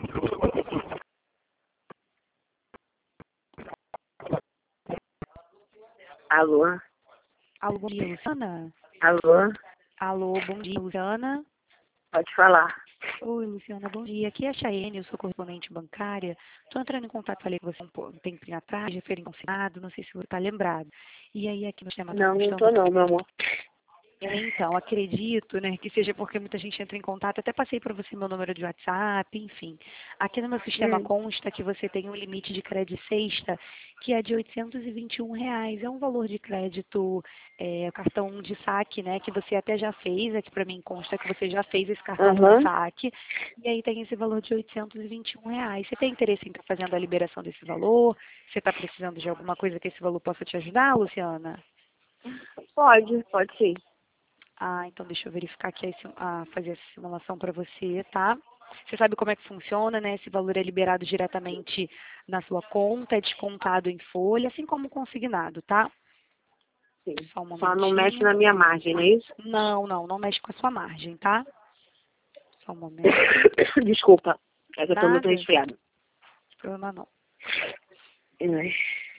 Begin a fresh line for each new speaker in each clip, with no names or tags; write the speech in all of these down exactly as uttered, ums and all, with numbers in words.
Alô?
Alô, bom dia, Luciana?
Alô?
Alô, bom dia, Luciana?
Pode falar.
Oi, Luciana, bom dia. Aqui é a Chayene, eu sou correspondente bancária. Estou entrando em contato, falei com você um, pouco, um tempinho atrás, referindo consignado, não sei se você está lembrado. E aí, aqui no sistema está
Não, não
constando...
tô não, meu amor.
Então, acredito, né, que seja porque muita gente entra em contato. Até passei para você meu número de WhatsApp, enfim. Aqui no meu sistema
Hum.
consta que você tem um limite de crédito sexta que é de oitocentos e vinte e um reais. É um valor de crédito, é, cartão de saque, né, que você até já fez. Aqui para mim consta que você já fez esse cartão
Aham.
de saque. E aí tem esse valor de oitocentos e vinte e um reais. Você tem interesse em estar fazendo a liberação desse valor? Você está precisando de alguma coisa que esse valor possa te ajudar, Luciana?
Pode, pode sim.
Ah, então deixa eu verificar aqui, a sim- ah, fazer essa simulação para você, tá? Você sabe como é que funciona, né? Esse valor é liberado diretamente na sua conta, é descontado em folha, assim como consignado, tá?
Sim.
Só um
Só não mexe
momentinho.
na minha margem, não é isso?
Não, não, não mexe com a sua margem, tá? Só um momento.
Desculpa, é que eu tô muito
Nada, não
resfriada.
tem problema não.
Ai.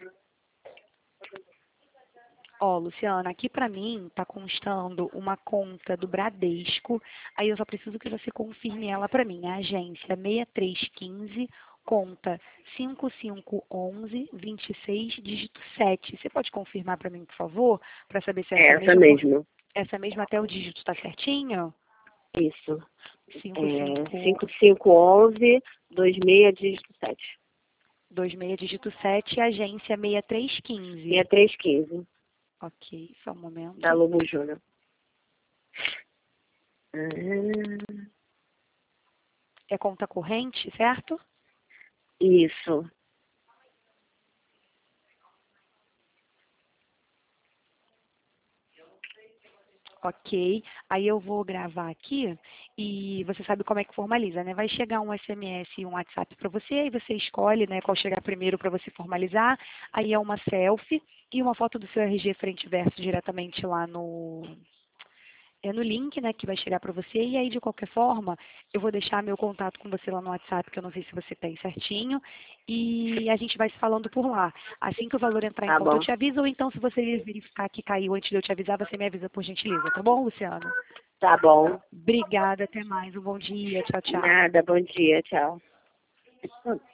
Ó, Luciana, aqui pra mim tá constando uma conta do Bradesco. Aí eu só preciso que você confirme ela pra mim. A agência seis três um cinco, conta cinco cinco um um, dois seis, dígito sete. Você pode confirmar pra mim, por favor? Pra saber se é
É
essa
essa
mesma. por-
mesmo.
Essa mesma até o dígito tá certinho?
Isso.
Cinco
É
cinco
cinco cinco um um, dois seis, dígito sete.
dois seis, dígito sete, agência seis três um cinco.
seis três um cinco,
Ok, só um momento.
da Lobo Júnior. Ah,
É conta corrente, certo?
isso.
Ok, aí eu vou gravar aqui e você sabe como é que formaliza, né? Vai chegar um S M S e um WhatsApp para você, aí você escolhe, né, qual chegar primeiro para você formalizar. Aí é uma selfie e uma foto do seu R G frente e verso diretamente lá no é no link, né, que vai chegar para você. E aí, de qualquer forma, eu vou deixar meu contato com você lá no WhatsApp, que eu não sei se você tem certinho, e a gente vai se falando por lá. Assim que o valor entrar em
Tá
conta, eu
bom.
te aviso, ou então, se você verificar que caiu antes de eu te avisar, você me avisa por gentileza, tá bom, Luciano?
Tá bom.
Obrigada, até mais, um bom dia, tchau, tchau.
Nada, bom dia, tchau.